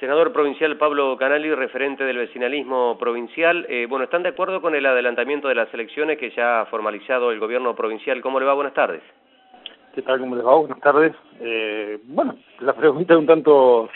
Senador provincial Pablo Canali, referente del vecinalismo provincial. Bueno, ¿están de acuerdo con el adelantamiento de las elecciones que ya ha formalizado el gobierno provincial? ¿Cómo le va? Buenas tardes. ¿Qué tal? ¿Cómo les va? Buenas tardes. Bueno, la pregunta es un tanto,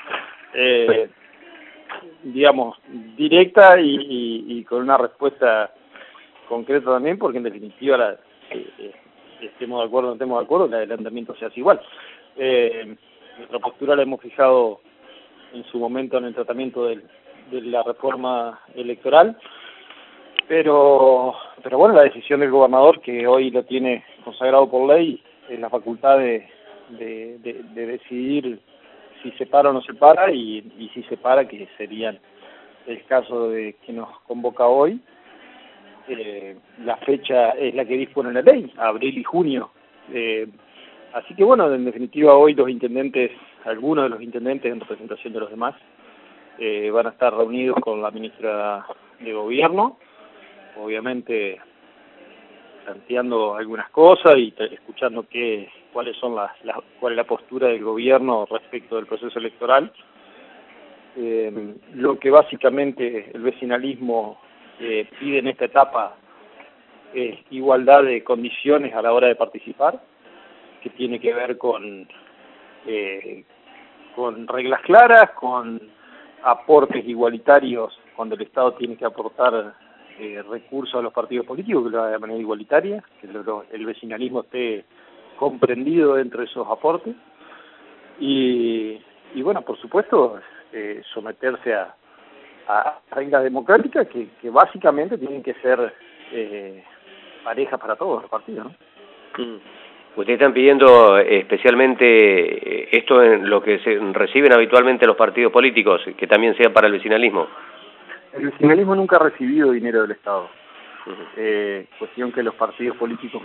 digamos, directa y con una respuesta concreta también, porque en definitiva, estemos de acuerdo o no estemos de acuerdo, el adelantamiento se hace igual. Nuestra postura la hemos fijado en su momento en el tratamiento de la reforma electoral, pero bueno, la decisión del gobernador, que hoy lo tiene consagrado por ley, es la facultad de decidir si se para o no se para, y si se para, que sería el caso de que nos convoca hoy. La fecha es la que dispone la ley, abril y junio. Así que bueno, en definitiva hoy los intendentes, algunos de los intendentes en representación de los demás, van a estar reunidos con la ministra de Gobierno, obviamente planteando algunas cosas y escuchando cuál es la postura del gobierno respecto del proceso electoral. Lo que básicamente el vecinalismo pide en esta etapa es igualdad de condiciones a la hora de participar, que tiene que ver con reglas claras, con aportes igualitarios cuando el Estado tiene que aportar recursos a los partidos políticos, que lo haga de manera igualitaria, que el vecinalismo esté comprendido dentro de esos aportes, y bueno, por supuesto, someterse a reglas democráticas que básicamente tienen que ser parejas para todos los partidos, ¿no? Ustedes están pidiendo especialmente esto en lo que se reciben habitualmente los partidos políticos, que también sea para el vecinalismo. El vecinalismo nunca ha recibido dinero del Estado. Cuestión que los partidos políticos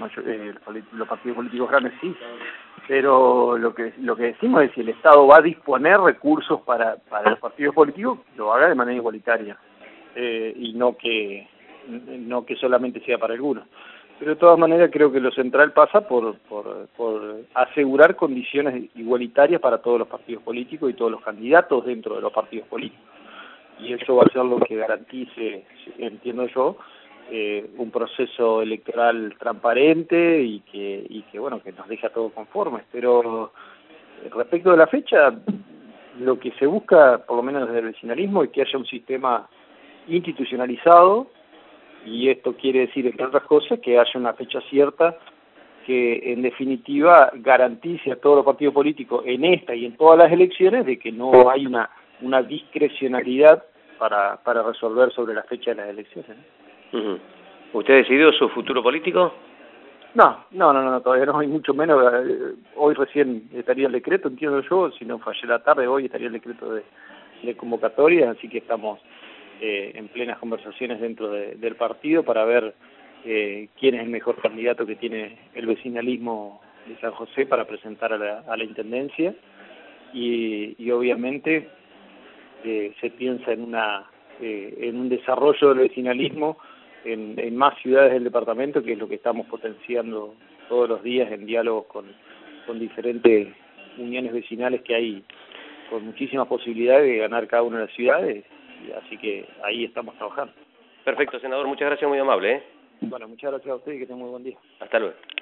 grandes sí, pero lo que decimos es que si el Estado va a disponer recursos para los partidos políticos, lo haga de manera igualitaria, y no que solamente sea para algunos. Pero de todas maneras creo que lo central pasa por asegurar condiciones igualitarias para todos los partidos políticos y todos los candidatos dentro de los partidos políticos. Y eso va a ser lo que garantice, entiendo yo, un proceso electoral transparente y que bueno, que nos deje a todos conformes. Pero respecto de la fecha, lo que se busca, por lo menos desde el vecinalismo, es que haya un sistema institucionalizado, y esto quiere decir, entre otras cosas, que haya una fecha cierta que en definitiva garantice a todos los partidos políticos en esta y en todas las elecciones de que no hay una discrecionalidad para resolver sobre la fecha de las elecciones, ¿no? ¿Usted decidió su futuro político? No, todavía no, hay mucho menos. Hoy recién estaría el decreto, entiendo yo, si no fallé la tarde, hoy estaría el decreto de convocatoria, así que estamos en plenas conversaciones dentro del partido para ver quién es el mejor candidato que tiene el vecinalismo de San José para presentar a la Intendencia, y obviamente se piensa en un desarrollo del vecinalismo en más ciudades del departamento, que es lo que estamos potenciando todos los días en diálogo con diferentes uniones vecinales que hay, con muchísimas posibilidades de ganar cada una de las ciudades, así que ahí estamos trabajando. Perfecto, senador, muchas gracias, muy amable. Bueno, muchas gracias a usted y que tenga muy buen día. Hasta luego.